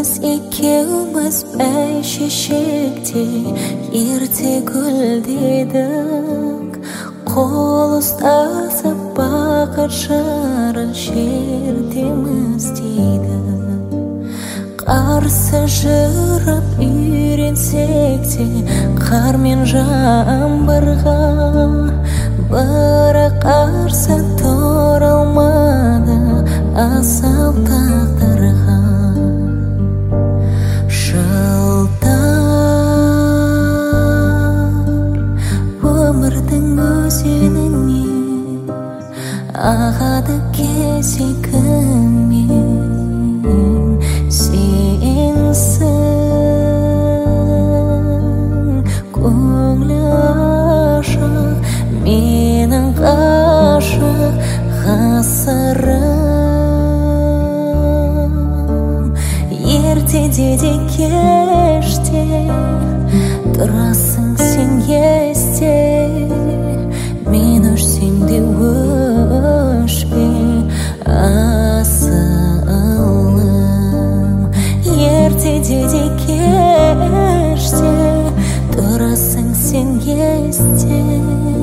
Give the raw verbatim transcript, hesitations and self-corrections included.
Biz ikimiz bәйшешекте ерте гүлдедік, қол ұстасып бақыт шырын шертеміз дейді. Қарсы жүріп үйренсек те қар мен жаңбырға, бірақ қарсы тұра алмады асау тағдырға. Жылдар өмірдің өзеніне ағады кезегімен, сенсің көңілі ашық, менің ғашық ғасырым. Ертеде де кеште тұрасың сен есте, мен өшсем де өшпе асылым. Ертеде де кеште тұрасың сен есте.